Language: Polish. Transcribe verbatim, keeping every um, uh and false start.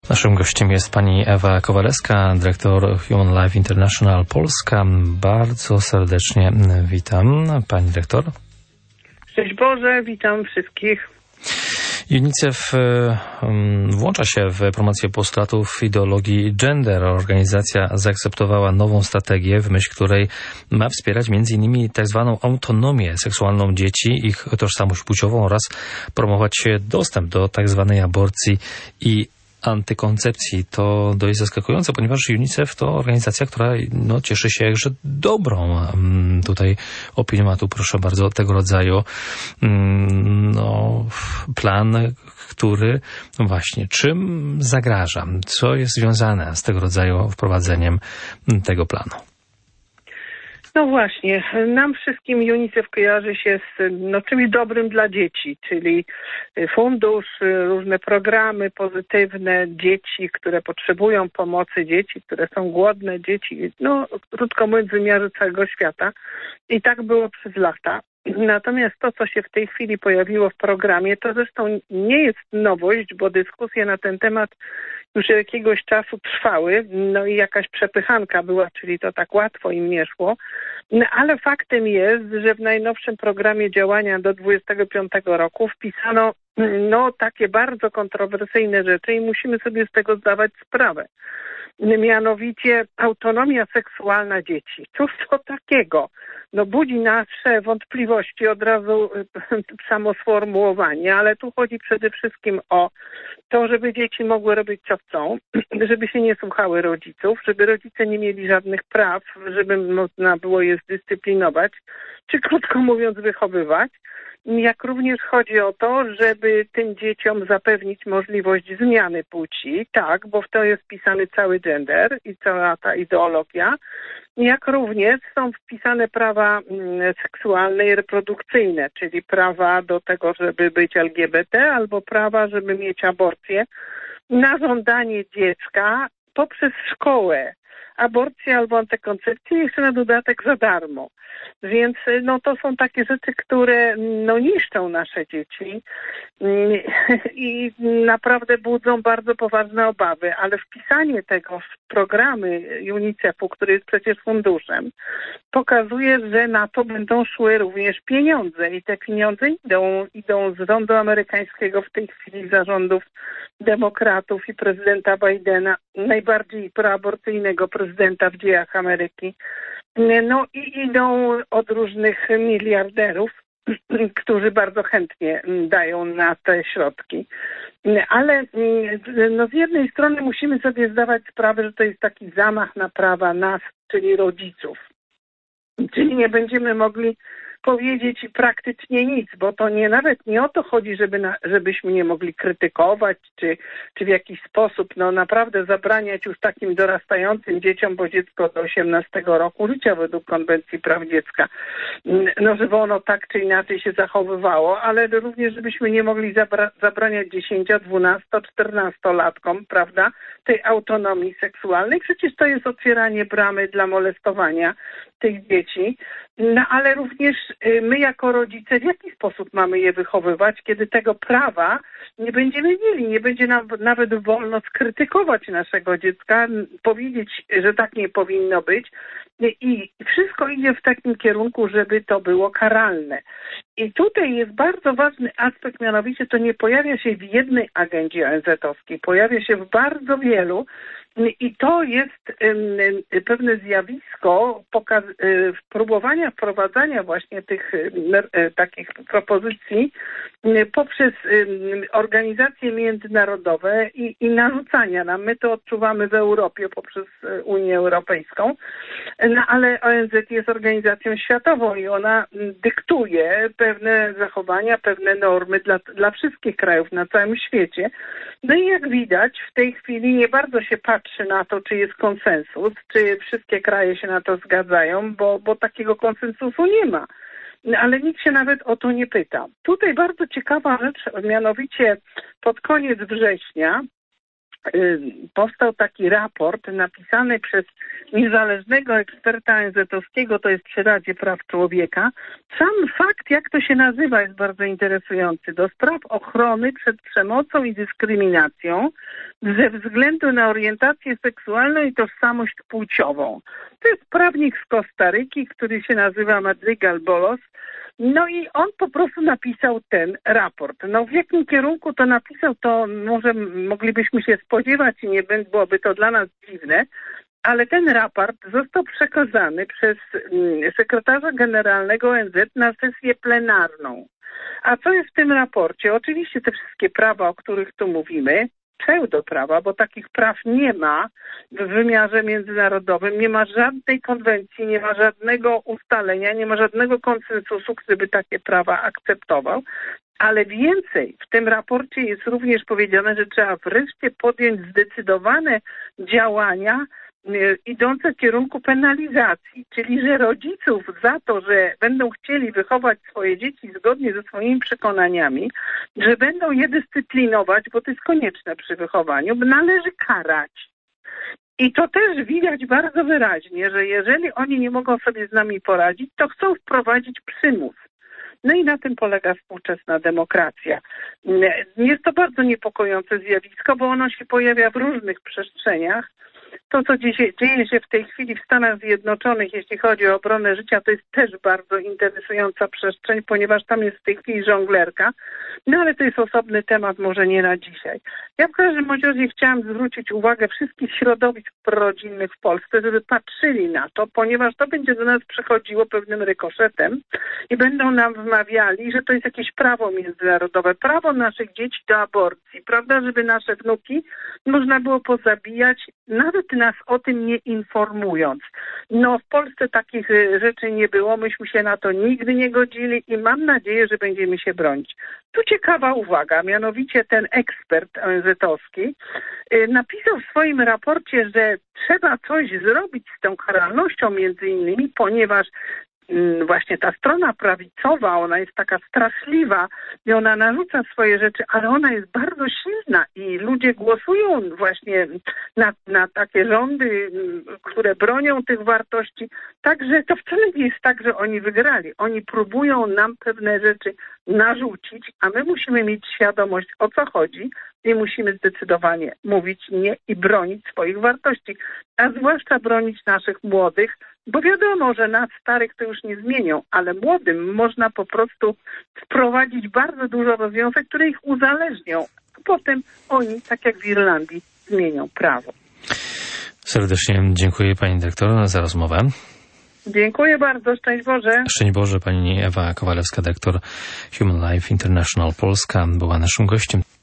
Naszym gościem jest pani Ewa Kowalewska, dyrektor Human Life International Polska. Bardzo serdecznie witam, pani dyrektor. Szczęść Boże, witam wszystkich. UNICEF włącza się w promocję postulatów ideologii gender. Organizacja zaakceptowała nową strategię, w myśl której ma wspierać między innymi tak zwaną autonomię seksualną dzieci, ich tożsamość płciową oraz promować dostęp do tak zwanej aborcji i antykoncepcji. To dość zaskakujące, ponieważ UNICEF to organizacja, która no, cieszy się jakże dobrą tutaj opinią, a tu proszę bardzo tego rodzaju no, plan, który no właśnie czym zagraża, co jest związane z tego rodzaju wprowadzeniem tego planu. No właśnie, nam wszystkim UNICEF kojarzy się z no, czymś dobrym dla dzieci, czyli fundusz, różne programy pozytywne, dzieci, które potrzebują pomocy, dzieci, które są głodne, dzieci, no krótko mówiąc w wymiarze całego świata. I tak było przez lata. Natomiast to, co się w tej chwili pojawiło w programie, to zresztą nie jest nowość, bo dyskusje na ten temat już jakiegoś czasu trwały, no i jakaś przepychanka była, czyli to tak łatwo im nie szło. No, ale faktem jest, że w najnowszym programie działania do dwudziestego piątego roku wpisano no takie bardzo kontrowersyjne rzeczy i musimy sobie z tego zdawać sprawę. Mianowicie autonomia seksualna dzieci. Cóż to takiego? No budzi nasze wątpliwości od razu samo sformułowanie, ale tu chodzi przede wszystkim o to, żeby dzieci mogły robić co chcą, żeby się nie słuchały rodziców, żeby rodzice nie mieli żadnych praw, żeby można było je zdyscyplinować, czy krótko mówiąc wychowywać. Jak również chodzi o to, żeby tym dzieciom zapewnić możliwość zmiany płci, tak, bo w to jest wpisany cały gender i cała ta ideologia, jak również są wpisane prawa seksualne i reprodukcyjne, czyli prawa do tego, żeby być L G B T albo prawa, żeby mieć aborcję na żądanie dziecka poprzez szkołę. Aborcję albo antykoncepcję jeszcze na dodatek za darmo. Więc no to są takie rzeczy, które no niszczą nasze dzieci i naprawdę budzą bardzo poważne obawy, ale wpisanie tego w programy UNICEF-u, który jest przecież funduszem, pokazuje, że na to będą szły również pieniądze i te pieniądze idą, idą z rządu amerykańskiego w tej chwili zarządów demokratów i prezydenta Bidena, najbardziej proaborcyjnego prezydenta w dziejach Ameryki. No i idą od różnych miliarderów, którzy bardzo chętnie dają na te środki. Ale no z jednej strony musimy sobie zdawać sprawę, że to jest taki zamach na prawa nas, czyli rodziców. Czyli nie będziemy mogli powiedzieć praktycznie nic, bo to nie nawet nie o to chodzi, żeby na, żebyśmy nie mogli krytykować, czy, czy w jakiś sposób no naprawdę zabraniać już takim dorastającym dzieciom, bo dziecko do osiemnastego roku życia według Konwencji Praw Dziecka, no żeby ono tak czy inaczej się zachowywało, ale również żebyśmy nie mogli zabra- zabraniać dziesięcio, dwunasto, czternastolatkom, prawda, tej autonomii seksualnej. Przecież to jest otwieranie bramy dla molestowania tych dzieci, no ale również my jako rodzice w jaki sposób mamy je wychowywać, kiedy tego prawa nie będziemy mieli, nie będzie nam nawet wolno skrytykować naszego dziecka, powiedzieć, że tak nie powinno być i wszystko idzie w takim kierunku, żeby to było karalne. I tutaj jest bardzo ważny aspekt, mianowicie to nie pojawia się w jednej agendzie O N Z-owskiej, pojawia się w bardzo wielu. I to jest um, pewne zjawisko pokaz, um, próbowania wprowadzania właśnie tych um, takich propozycji um, poprzez um, organizacje międzynarodowe i, i narzucania nam. My to odczuwamy w Europie poprzez Unię Europejską, no, ale O N Z jest organizacją światową i ona dyktuje pewne zachowania, pewne normy dla, dla wszystkich krajów na całym świecie. No i jak widać w tej chwili nie bardzo się patrzy na to, czy jest konsensus, czy wszystkie kraje się na to zgadzają, bo, bo takiego konsensusu nie ma. Ale nikt się nawet o to nie pyta. Tutaj bardzo ciekawa rzecz, mianowicie pod koniec września powstał taki raport napisany przez niezależnego eksperta O N Z-owskiego, to jest przy Radzie Praw Człowieka. Sam fakt, jak to się nazywa, jest bardzo interesujący. Do spraw ochrony przed przemocą i dyskryminacją ze względu na orientację seksualną i tożsamość płciową. To jest prawnik z Kostaryki, który się nazywa Madrigal Bolos. No i on po prostu napisał ten raport. No w jakim kierunku to napisał, to może moglibyśmy się spodziewać i nie byłoby to dla nas dziwne, ale ten raport został przekazany przez sekretarza generalnego O N Z na sesję plenarną. A co jest w tym raporcie? Oczywiście te wszystkie prawa, o których tu mówimy, pseudoprawa, bo takich praw nie ma w wymiarze międzynarodowym, nie ma żadnej konwencji, nie ma żadnego ustalenia, nie ma żadnego konsensusu, który by takie prawa akceptował. Ale więcej, w tym raporcie jest również powiedziane, że trzeba wreszcie podjąć zdecydowane działania idące w kierunku penalizacji, czyli że rodziców za to, że będą chcieli wychować swoje dzieci zgodnie ze swoimi przekonaniami, że będą je dyscyplinować, bo to jest konieczne przy wychowaniu, należy karać. I to też widać bardzo wyraźnie, że jeżeli oni nie mogą sobie z nami poradzić, to chcą wprowadzić przymus. No i na tym polega współczesna demokracja. Jest to bardzo niepokojące zjawisko, bo ono się pojawia w różnych przestrzeniach. To, co dzieje, dzieje się w tej chwili w Stanach Zjednoczonych, jeśli chodzi o obronę życia, to jest też bardzo interesująca przestrzeń, ponieważ tam jest w tej chwili żonglerka. No ale to jest osobny temat, może nie na dzisiaj. Ja w każdym razie chciałam zwrócić uwagę wszystkich środowisk prorodzinnych w Polsce, żeby patrzyli na to, ponieważ to będzie do nas przechodziło pewnym rykoszetem i będą nam wmawiali, że to jest jakieś prawo międzynarodowe, prawo naszych dzieci do aborcji, prawda, żeby nasze wnuki można było pozabijać, nawet nas o tym nie informując. No w Polsce takich rzeczy nie było, myśmy się na to nigdy nie godzili i mam nadzieję, że będziemy się bronić. Tu ciekawa uwaga, mianowicie ten ekspert O N Z-owski napisał w swoim raporcie, że trzeba coś zrobić z tą karalnością między innymi, ponieważ właśnie ta strona prawicowa, ona jest taka straszliwa i ona narzuca swoje rzeczy, ale ona jest bardzo silna i ludzie głosują właśnie na, na takie rządy, które bronią tych wartości. Także to wcale nie jest tak, że oni wygrali. Oni próbują nam pewne rzeczy narzucić, a my musimy mieć świadomość, o co chodzi i musimy zdecydowanie mówić nie i bronić swoich wartości, a zwłaszcza bronić naszych młodych, bo wiadomo, że nas starych to już nie zmienią, ale młodym można po prostu wprowadzić bardzo dużo rozwiązań, które ich uzależnią, a potem oni, tak jak w Irlandii, zmienią prawo. Serdecznie dziękuję pani dyrektor za rozmowę. Dziękuję bardzo, szczęść Boże. Szczęść Boże, pani Ewa Kowalewska, dyrektor Human Life International Polska, była naszym gościem.